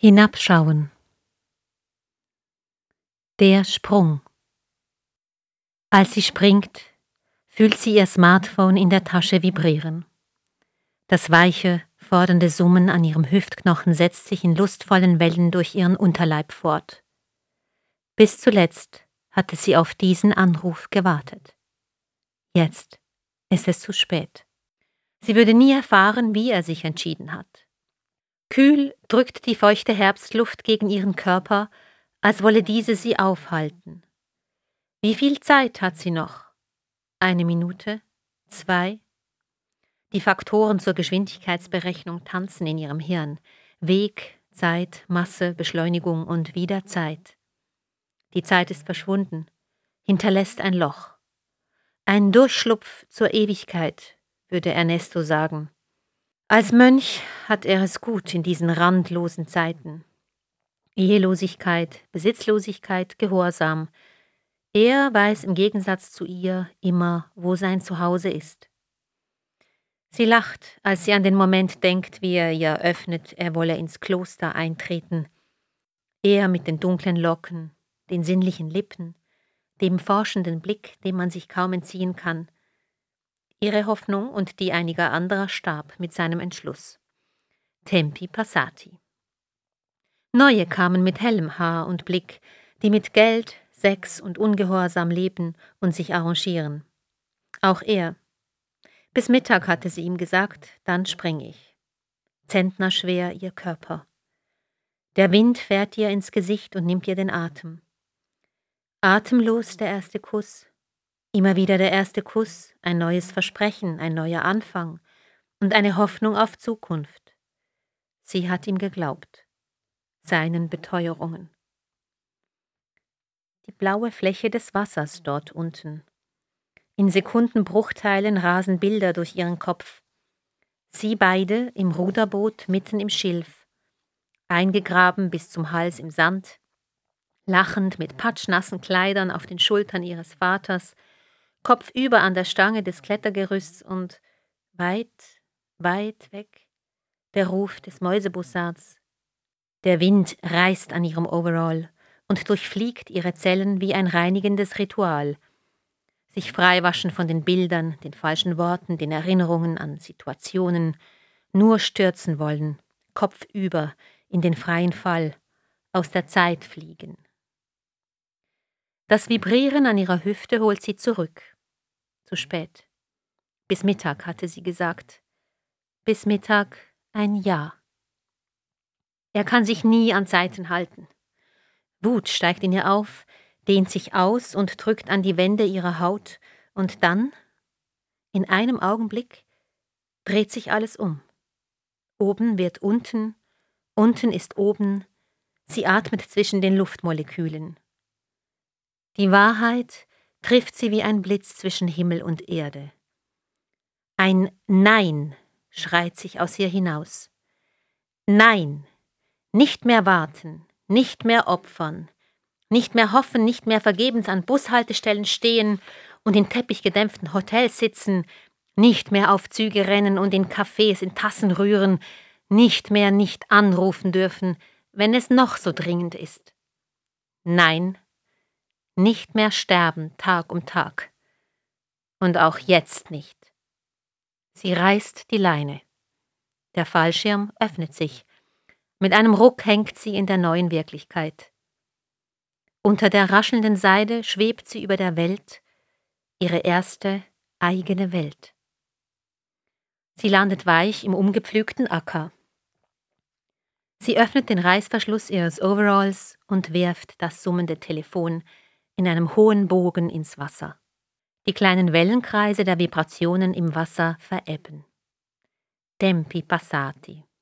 Hinabschauen. Der Sprung. Als sie springt, fühlt sie ihr Smartphone in der Tasche vibrieren. Das weiche, fordernde Summen an ihrem Hüftknochen setzt sich in lustvollen Wellen durch ihren Unterleib fort. Bis zuletzt hatte sie auf diesen Anruf gewartet. Jetzt ist es zu spät. Sie würde nie erfahren, wie er sich entschieden hat. Kühl drückt die feuchte Herbstluft gegen ihren Körper, als wolle diese sie aufhalten. Wie viel Zeit hat sie noch? 1 Minute? 2? Die Faktoren zur Geschwindigkeitsberechnung tanzen in ihrem Hirn. Weg, Zeit, Masse, Beschleunigung und wieder Zeit. Die Zeit ist verschwunden, hinterlässt ein Loch. Ein Durchschlupf zur Ewigkeit, würde Ernesto sagen. Als Mönch hat er es gut in diesen randlosen Zeiten. Ehelosigkeit, Besitzlosigkeit, Gehorsam. Er weiß im Gegensatz zu ihr immer, wo sein Zuhause ist. Sie lacht, als sie an den Moment denkt, wie er ihr öffnet, er wolle ins Kloster eintreten. Er mit den dunklen Locken, den sinnlichen Lippen, dem forschenden Blick, dem man sich kaum entziehen kann. Ihre Hoffnung und die einiger anderer starb mit seinem Entschluss. Tempi passati. Neue kamen mit hellem Haar und Blick, die mit Geld, Sex und Ungehorsam leben und sich arrangieren. Auch er. Bis Mittag hatte sie ihm gesagt, dann spring ich. Zentnerschwer ihr Körper. Der Wind fährt ihr ins Gesicht und nimmt ihr den Atem. Atemlos der erste Kuss. Immer wieder der erste Kuss, ein neues Versprechen, ein neuer Anfang und eine Hoffnung auf Zukunft. Sie hat ihm geglaubt, seinen Beteuerungen. Die blaue Fläche des Wassers dort unten. In Sekundenbruchteilen rasen Bilder durch ihren Kopf. Sie beide im Ruderboot mitten im Schilf, eingegraben bis zum Hals im Sand, lachend mit patschnassen Kleidern auf den Schultern ihres Vaters, kopfüber an der Stange des Klettergerüsts und weit, weit weg der Ruf des Mäusebussards. Der Wind reißt an ihrem Overall und durchfliegt ihre Zellen wie ein reinigendes Ritual. Sich freiwaschen von den Bildern, den falschen Worten, den Erinnerungen an Situationen, nur stürzen wollen, kopfüber, in den freien Fall, aus der Zeit fliegen. Das Vibrieren an ihrer Hüfte holt sie zurück. Zu spät. Bis Mittag, hatte sie gesagt. Bis Mittag ein Ja. Er kann sich nie an Zeiten halten. Wut steigt in ihr auf, dehnt sich aus und drückt an die Wände ihrer Haut, und dann, in einem Augenblick, dreht sich alles um. Oben wird unten, unten ist oben, sie atmet zwischen den Luftmolekülen. Die Wahrheit trifft sie wie ein Blitz zwischen Himmel und Erde. Ein Nein schreit sich aus ihr hinaus. Nein, nicht mehr warten, nicht mehr opfern, nicht mehr hoffen, nicht mehr vergebens an Bushaltestellen stehen und in teppichgedämpften Hotels sitzen, nicht mehr auf Züge rennen und in Cafés in Tassen rühren, nicht mehr nicht anrufen dürfen, wenn es noch so dringend ist. Nein, nicht mehr sterben Tag um Tag. Und auch jetzt nicht. Sie reißt die Leine. Der Fallschirm öffnet sich. Mit einem Ruck hängt sie in der neuen Wirklichkeit. Unter der raschelnden Seide schwebt sie über der Welt, ihre erste eigene Welt. Sie landet weich im umgepflügten Acker. Sie öffnet den Reißverschluss ihres Overalls und wirft das summende Telefon in einem hohen Bogen ins Wasser. Die kleinen Wellenkreise der Vibrationen im Wasser verebben. Tempi passati.